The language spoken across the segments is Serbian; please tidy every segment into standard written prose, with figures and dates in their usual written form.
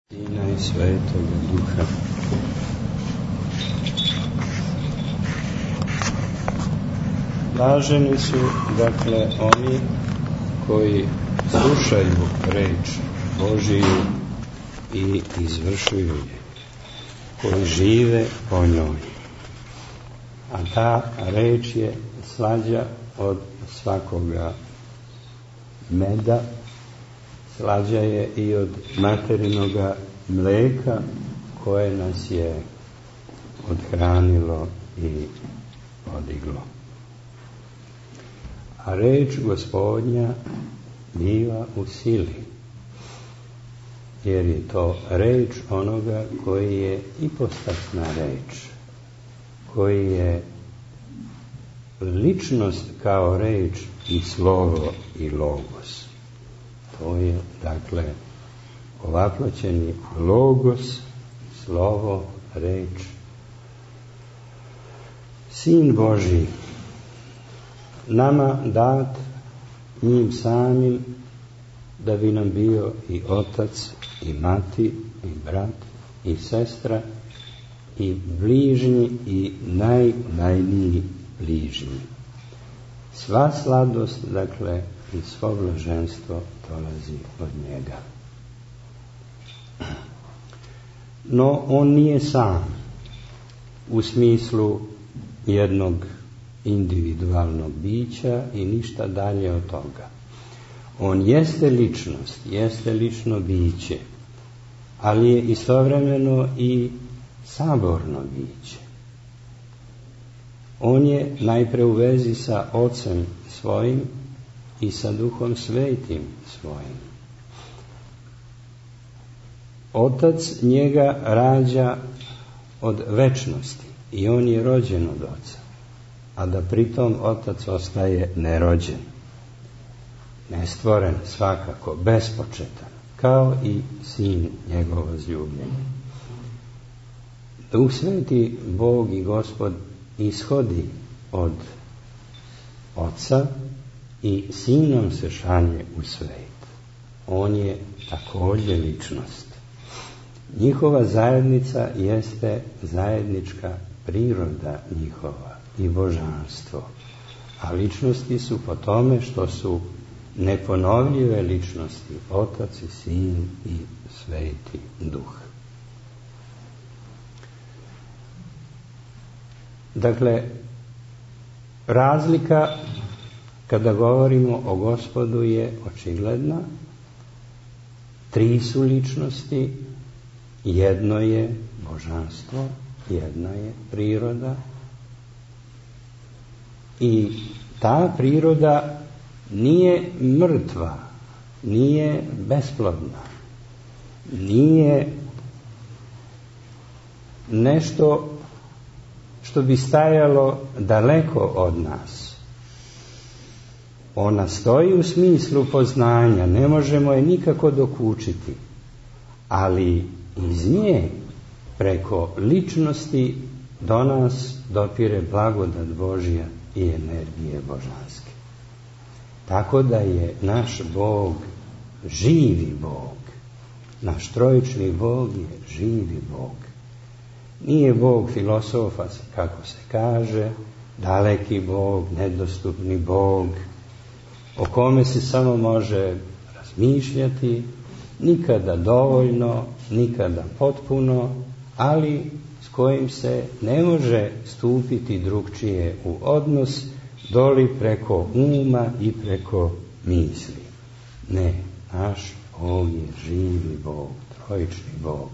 Sina i Svetoga Duha. Blaženi su, dakle, oni koji slušaju reč Božiju i izvršuju je, koji žive po njoj. A ta reč je slađa od svakoga meda, slađa je i od materinoga mlijeka koje nas je odhranilo i podiglo. A reč Gospodnja biva u sili, jer je to reč onoga koji je ipostasna reč, koji je ličnost kao reč i slovo i logos. To je, dakle, ovaploćeni logos, slovo, reč, Sin Božji, nama dat njim samim da bi nam bio i otac, i mati, i brat, i sestra, i bližnji, i najmiliji bližnji. Sva sladost, dakle, i svo blaženstvo dolazi od njega. No, on nije sam u smislu jednog individualnog bića i ništa dalje od toga. On jeste ličnost, jeste lično biće, ali je istovremeno i saborno biće. On je najpre u vezi sa Ocem svojim i sa Duhom Svetim svojim. Otac njega rađa od večnosti i on je rođen od Oca, a da pritom Otac ostaje nerođen, nestvoren svakako, bespočetan, kao i Sin njegov возлюbljeni. Duh Sveti, Bog i Gospod, ishodi od Oca i Sinom se šalje u svet. On je također ličnost. Njihova zajednica jeste zajednička priroda njihova i božanstvo. A ličnosti su po tome što su neponovljive ličnosti, Otac i Sin i Sveti Duh. Dakle, razlika kada govorimo o Gospodu je očigledna. Tri su ličnosti, jedno je božanstvo, jedna je priroda i ta priroda nije mrtva, nije besplodna, nije nešto što bi stajalo daleko od nas. Ona stoji u smislu poznanja, ne možemo je nikako dokučiti, ali iz nje preko ličnosti do nas dopire blagodat Božja i energije božanske. Tako da je naš Bog živi Bog. Naš trojični Bog je živi Bog. Nije Bog filosofa, kako se kaže, daleki Bog, nedostupni Bog, o kome se samo može razmišljati, nikada dovoljno, nikada potpuno, ali s kojim se ne može stupiti drugčije u odnos, doli preko uma i preko misli. Ne, naš Bog je živi Bog, trojični Bog.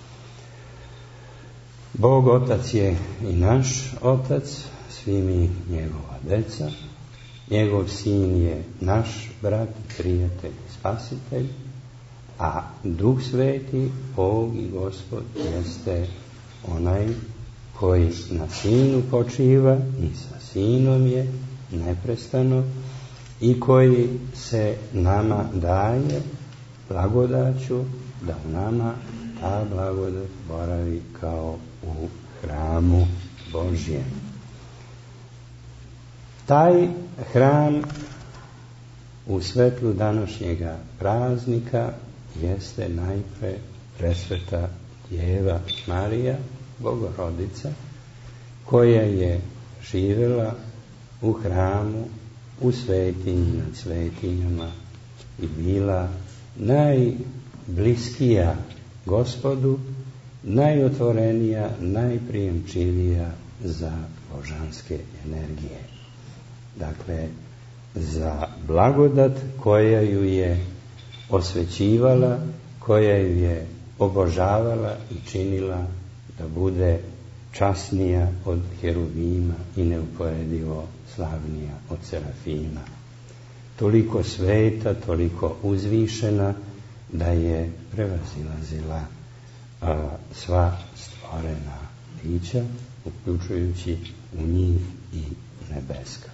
Bog Otac je i naš Otac, svi mi njegova deca. Njegov Sin je naš brat, prijatelj i spasitelj, a Duh Sveti, Bog i Gospod, jeste onaj koji na Sinu počiva i sa Sinom je neprestano i koji se nama daje blagodaću da u nama ta blagodat boravi kao u hramu Božjem. Taj hram u svetlu današnjega praznika jeste najpre presveta Djeva Marija, Bogorodica, koja je živjela u hramu, u svetinji nad svetinjama i bila najbliskija Gospodu, najotvorenija, najprijemčivija za božanske energije. Dakle, za blagodat koja ju je osvećivala, koja ju je obožavala i činila da bude časnija od heruvima i neuporedivo slavnija od serafima. Toliko sveta, toliko uzvišena da je prevazilazila sva stvorena bića, uključujući u njih i nebeska.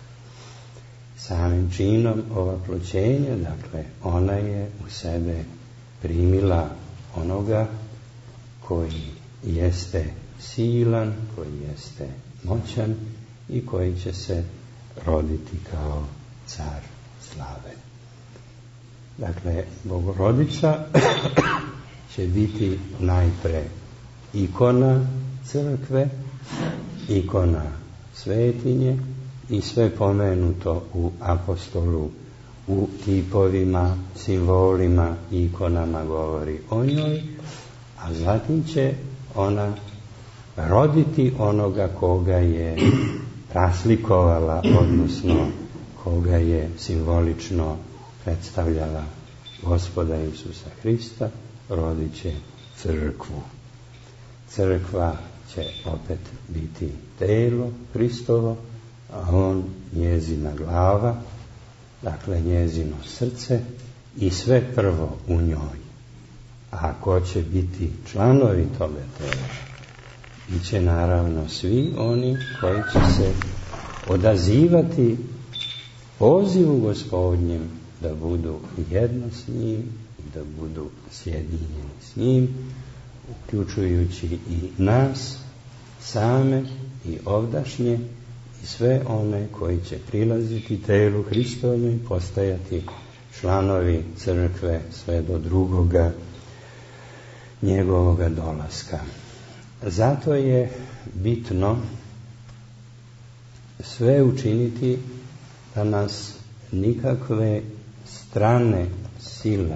Samim činom ovaploćenja, dakle, ona je u sebe primila onoga koji jeste silan, koji jeste moćan i koji će se roditi kao car slave. Dakle, Bogorodica će biti najpre ikona crkve, ikona svetinje i sve pomenuto u apostolu, u tipovima, simbolima i ikonama govori o njoj, a zatim će ona roditi onoga koga je praslikovala, odnosno koga je simbolično predstavljala Gospoda Isusa Hrista, rodit će crkvu. Crkva će opet biti telo Hristovo, a on njezina glava, dakle njezino srce i sve prvo u njoj. A ko će biti članovi toga tela? Biće naravno svi oni koji će se odazivati pozivu Gospodnjem da budu jedno s njim i da budu sjedinjeni s njim, uključujući i nas same i ovdašnje i sve one koji će prilaziti telu Hristovom i postajati članovi crkve sve do drugoga njegovoga dolaska. Zato je bitno sve učiniti da nas nikakve strane sile,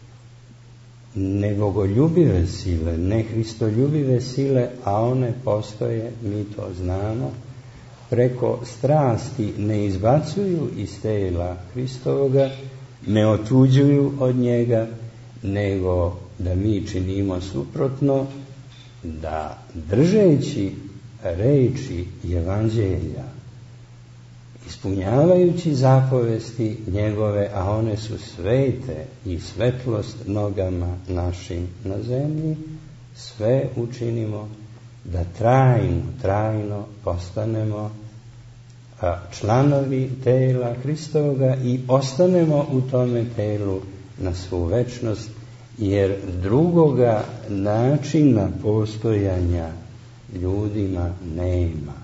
ne bogoljubive sile, ne hristoljubive sile, a one postoje, mi to znamo, preko strasti ne izbacuju iz tela Hristovoga, ne otuđuju od njega, nego da mi činimo suprotno, da držeći reči evanđelja, ispunjavajući zapovesti njegove, a one su svete i svetlost nogama našim na zemlji, sve učinimo da trajno postanemo članovi tela Hristovoga i ostanemo u tome telu na svu večnost, jer drugoga načina postojanja ljudima nema.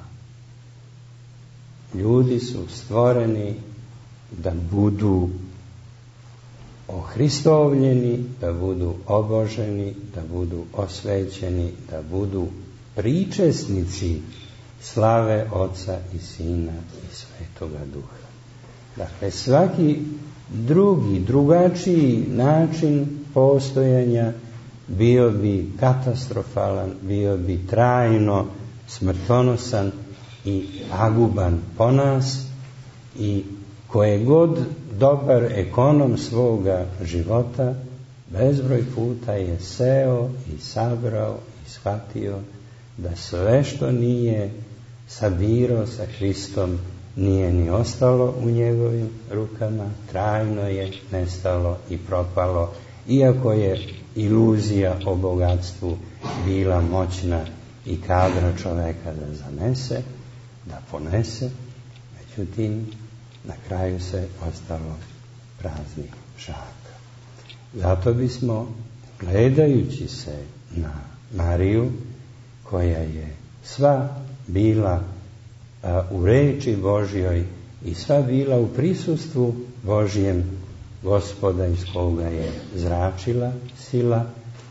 Ljudi su stvoreni da budu ohristovljeni, da budu oboženi, da budu osvećeni, da budu pričesnici slave Oca i Sina i Svetoga Duha. Dakle, svaki drugačiji način postojanja bio bi katastrofalan, bio bi trajno smrtonosan i paguban po nas, i koje god dobar ekonom svoga života bezbroj puta je seo i sabrao i shvatio da sve što nije sabirao sa Hristom nije ni ostalo u njegovim rukama, trajno je nestalo i propalo, iako je iluzija o bogatstvu bila moćna i kadra čoveka da zanese, da ponese, međutim na kraju se ostalo praznih šaka. Zato bismo, gledajući se na Mariju, koja je sva bila u reči Božjoj i sva bila u prisustvu Božjem, Gospoda iz koga je zračila sila,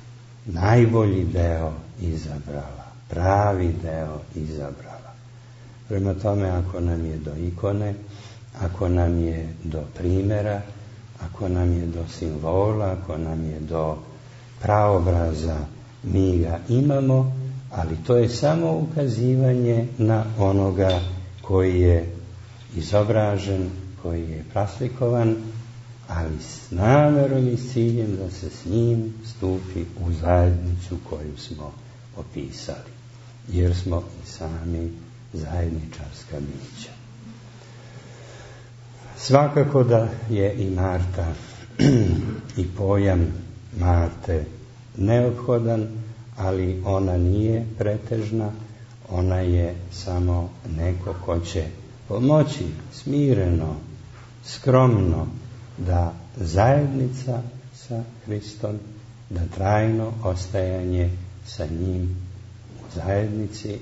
najbolji deo izabrala, pravi deo izabrala. Prema tome, ako nam je do ikone, ako nam je do primjera, ako nam je do simbola, ako nam je do praobraza, mi ga imamo, ali to je samo ukazivanje na onoga koji je izobražen, koji je praslikovan, ali s namerom i s ciljem da se s njim stupi u zajednicu koju smo opisali, jer smo i sami zajedničarska bića. Svakako da je i Marta i pojam Marte neophodan, ali ona nije pretežna, ona je samo neko ko će pomoći smireno, skromno, da zajednica sa Hristom, da trajno ostajanje sa njim u zajednici,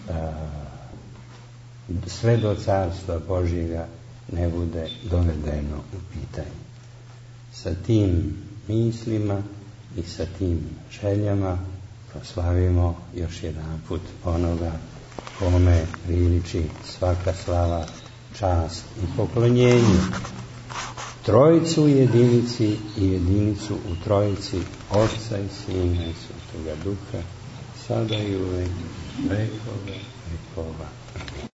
sve do Carstva Božjega ne bude dovedeno u pitanje. Sa tim mislima i sa tim željama proslavimo još jedanput onoga kome priliči svaka slava, čast i poklonjenje. Trojicu u jedinici i jedinicu u trojici, Otca i Sina i Svetoga Duha, sada i uvek, vekova vekova.